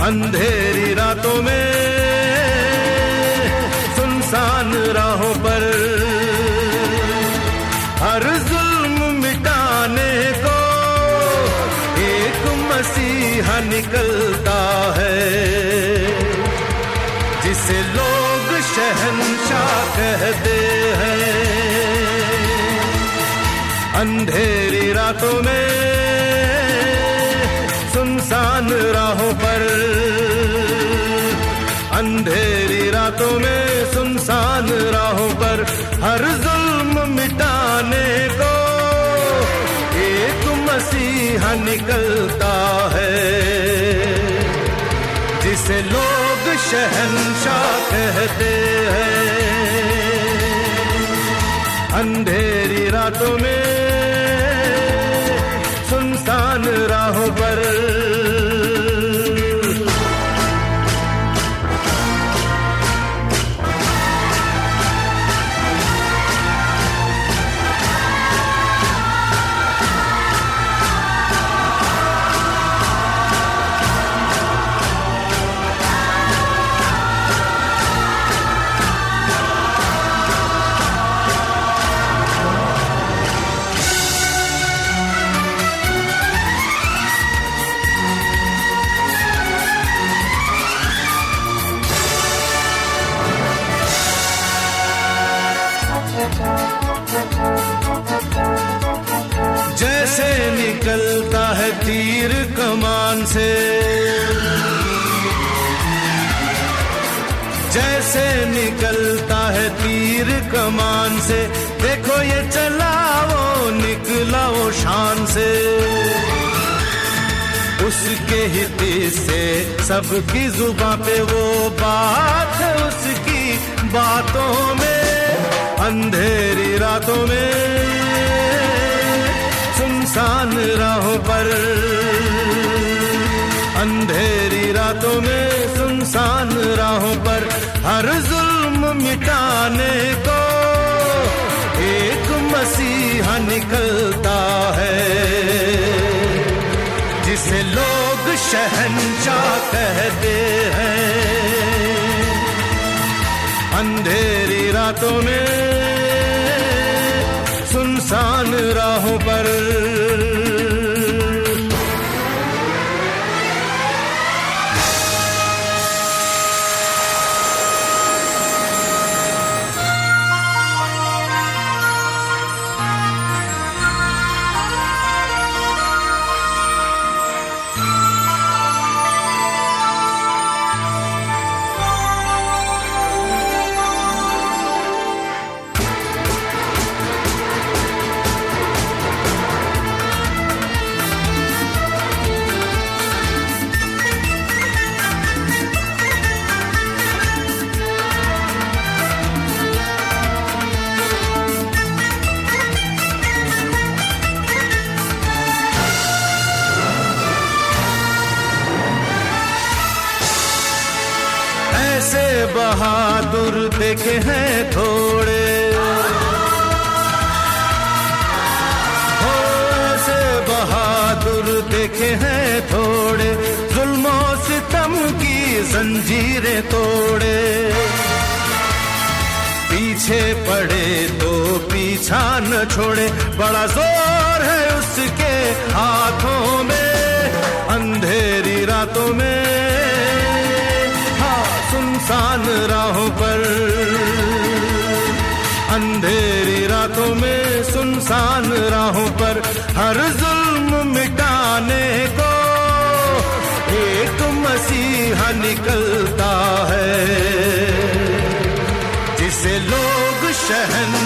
अंधेरी रातों में सुनसान राहों पर हर जुल्म मिटाने को एक मसीहा निकलता है, जिसे लोग शहंशाह कहते हैं। अंधेरी रातों में सुनसान राहों पर, अंधेरी रातों में सुनसान राहों पर हर जुल्म मिटाने को एक मसीहा निकलता है, जिसे लोग शहंशाह कहते हैं। अंधेरी रातों में सुनसान राहों पर जैसे निकलता है तीर कमान से, जैसे निकलता है तीर कमान से, देखो ये चला वो निकला वो शान से। उसके ही तीर से सबकी जुबां पे वो बात है, उसकी बातों में। अंधेरी रातों में सुनसान राहों पर, अंधेरी रातों में सुनसान राहों पर हर जुल्म मिटाने को एक मसीहा निकलता है, जिसे लोग शहंशाह कहते हैं। अंधेरी रातों में सुनसान राहों पर ऐसे बहादुर देखे हैं थोड़े, हो ऐसे बहादुर देखे हैं थोड़े, जुल्मों सितम की जंजीरें तोड़े। पीछे पड़े तो पीछा न छोड़े, बड़ा जोर है उसके हाथों में। अंधेरी रातों में सुनसान राहों पर, अंधेरी रातों में सुनसान राहों पर हर जुल्म मिटाने को एक मसीहा निकलता है, जिसे लोग शहंशाह